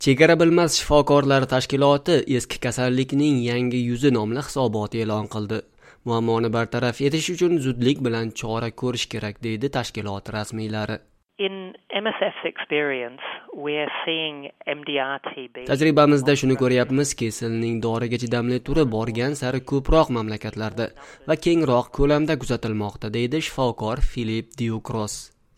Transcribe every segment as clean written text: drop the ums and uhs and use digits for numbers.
Chegara bilmas shifokorlar tashkiloti eski kasallikning yangi yuzi nomli hisobot e'lon qildi. Muammoni bartaraf etish uchun zudlik bilan chora ko'rish kerak, deydi tashkilot rasmiylari. In MSF's experience, we are seeing MDR-TB. Tajribamizda shuni ko'ryapmizki, silning doriga chidamli turi borgan sari ko'proq mamlakatlarda va kengroq ko'lamda kuzatilmoqda, deydi shifokor Philip Ducros.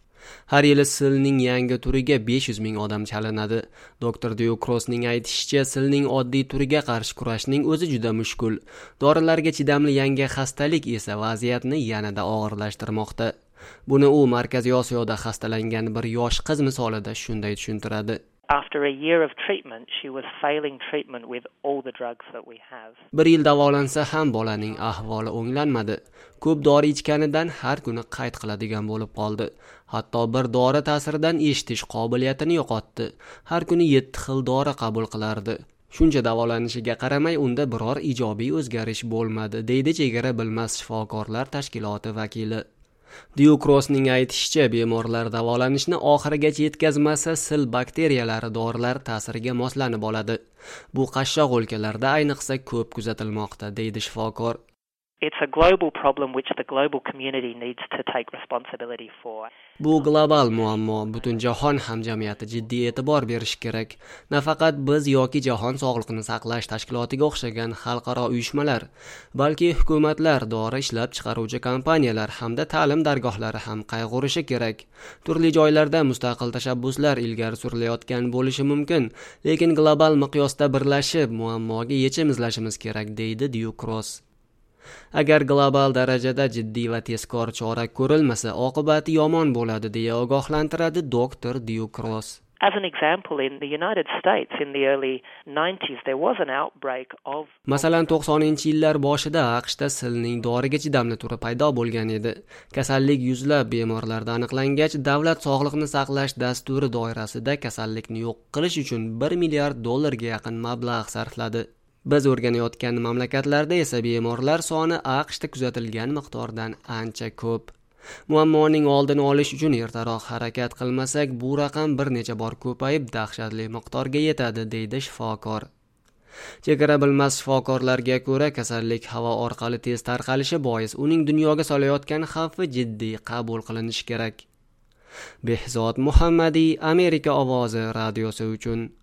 Har yili silning yangi turiga 500 ming odam chalinadi. Dr. Ducrosning aytishicha, silning oddiy turiga qarshi kurashning o'zi juda mushkul. Dorilarga chidamli yangi xastalik esa vaziyatni yanada og'irlashtirmoqda. Buni u Markaziy Osiyoda xastalangan bir yosh qiz misolida shunday tushuntiradi. After a year of treatment, she was failing treatment with all the drugs that we have. Bir yil davolansa ham bolaning ahvoli o'nglanmadi. Ko'p dori ichganidan har kuni qayd qiladigan bo'lib qoldi. Hatto bir dori ta'siridan eshitish qobiliyatini yo'qotdi. Har kuni 7 xil dori qabul qilardi. Shuncha davolanishiga qaramay unda biror ijobiy o'zgarish bo'lmadi, deydi Chegara bilmas shifokorlar tashkiloti vakili. Ducrosning aytishicha, bemorlar davolanishni oxirigacha yetkazmasa, sil bakteriyalari dorilar ta'siriga moslanib oladi. Bu qashshoq o'lkalarda ayniqsa ko'p kuzatilmoqda, deydi shifokor. It's a global problem which the global community needs to take responsibility for. Bu global muammo, butun jahon hamjamiyati jiddiy e'tibor berish kerak. Nafaqat biz yoki Jahon sog'liqni saqlash tashkilotiga o'xshagan xalqaro uyushmalar, balki hukumatlar, dori ishlab chiqaruvchi kompaniyalar hamda ta'lim dargohlari ham qayg'urishi kerak. Turli joylarda mustaqil tashabbuslar ilgari surilayotgan bo'lishi mumkin, lekin global miqyosda birlashib muammoga yechim izlashimiz kerak, deydi Ducros. Agar global darajada jiddiy va tezkor chora ko'rilmasa, oqibati yomon bo'ladi, deya ogohlantiradi Dr. Ducros. As an example, in the United States in the early 90s there was an outbreak of Masalan, 90-yillar boshida AQShda silning doriga chidamli turi paydo bo'lgan edi. Kasallik yuzlab bemorlarda aniqlangach, davlat sog'liqni saqlash dasturi doirasida kasallikni yo'q qilish uchun $1 milliard ga yaqin mablag' sarfladi. Biz o'rganayotgan mamlakatlarda esa bemorlar soni AQShda kuzatilgan miqdordan ancha ko'p. Muammoning oldini olish uchun ertaroq harakat qilmasak, bu raqam bir necha bor ko'payib dahshatli miqdorga yetadi, deydi shifokor. Chegara bilmas shifokorlarga ko'ra, kasallik havo orqali tez tarqalishi bois uning dunyoga solayotgan xavfi jiddiy qabul qilinishi kerak. Behzod Muhammadiy, Amerika ovozi radiosi uchun